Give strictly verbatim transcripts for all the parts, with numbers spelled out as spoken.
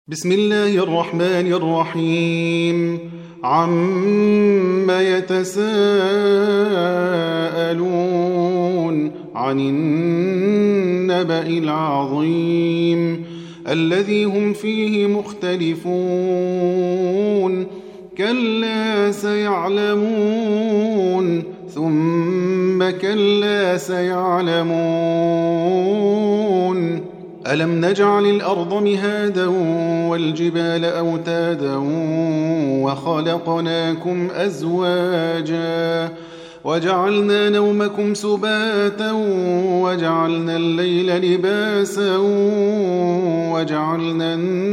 بسم الله الرحمن الرحيم عم يتساءلون عن النبأ العظيم الذي هم فيه مختلفون كلا سيعلمون ثم كلا سيعلمون ألم نجعل الأرض مهادا والجبال أوتادا وخلقناكم أزواجا وجعلنا نومكم سباتا وجعلنا الليل لباسا وجعلنا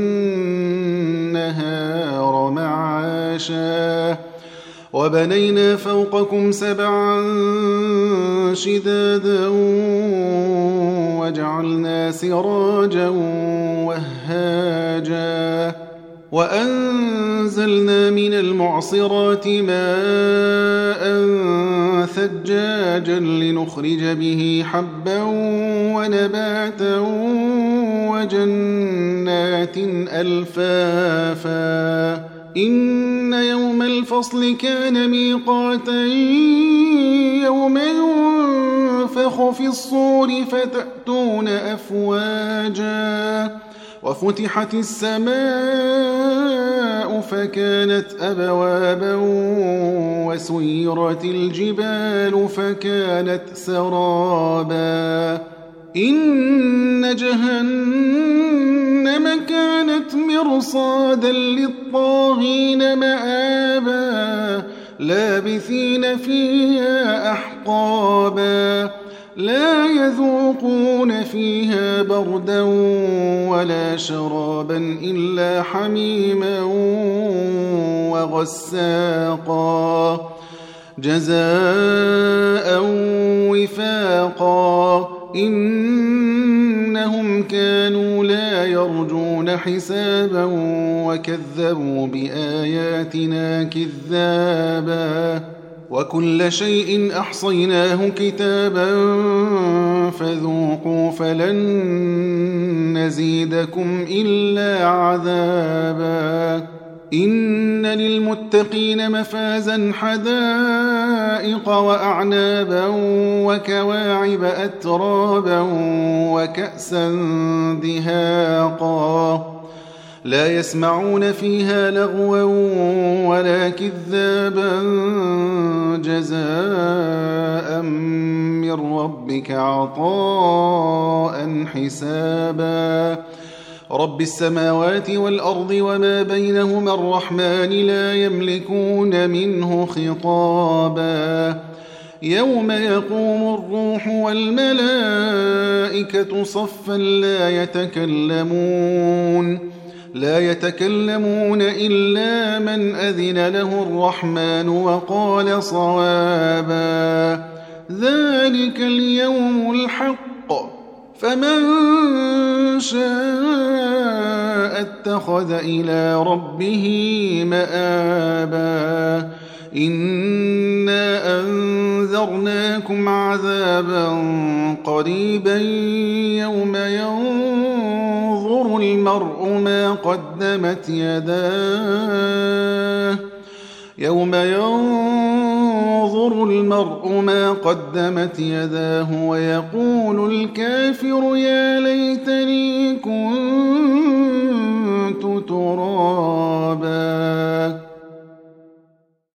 النهار معاشا وبنينا فوقكم سبعا شدادا وجعلنا سراجا وهاجا وأنزلنا من المعصرات ماء ثجاجا لنخرج به حبا ونباتا وجنات ألفافا إن يوم الفصل كان ميقاتا يوم ينفخ في الصور فتأتون أفواجا وفتحت السماء فكانت أبوابا وسيرت الجبال فكانت سرابا إن جهنم كانت مرصادا للطاغين مآبا لابثين فيها أحقابا لا يذوقون فيها بردا ولا شرابا إلا حميما وغساقا جزاء وفاقا إنهم كانوا لا يرجون حسابا وكذبوا بآياتنا كذابا وكل شيء أحصيناه كتابا فذوقوا فلن نزيدكم إلا عذابا إن للمتقين مفازا حدائق وأعنابا وكواعب أترابا وكأسا دهاقا لا يسمعون فيها لغوا ولا كذابا جزاء من ربك عطاء حسابا رب السماوات والأرض وما بينهما الرحمن لا يملكون منه خطابا يوم يقوم الروح والملائكة صفا لا يتكلمون لا يتكلمون إلا من أذن له الرحمن وقال صوابا ذلك اليوم الحق فمن شاء اتخذ إلى ربه مآبا إنا أنذرناكم عذابا قريبا يوم ينظر المرء ما قدمت يداه يوم ينظر المرء ما قدمت يداه ويقول الكافر يا ليتني كنت ترابا